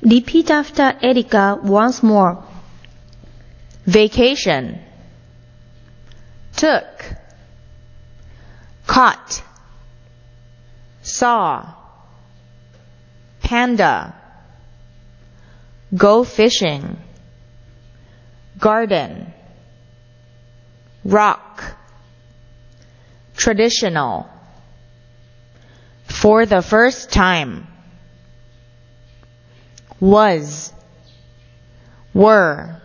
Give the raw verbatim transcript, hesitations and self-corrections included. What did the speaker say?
Repeat after Erika once more. Vacation. Took. Caught. Saw. Panda. Go fishing. Garden. Rock. Traditional. For the first time. Was. Were.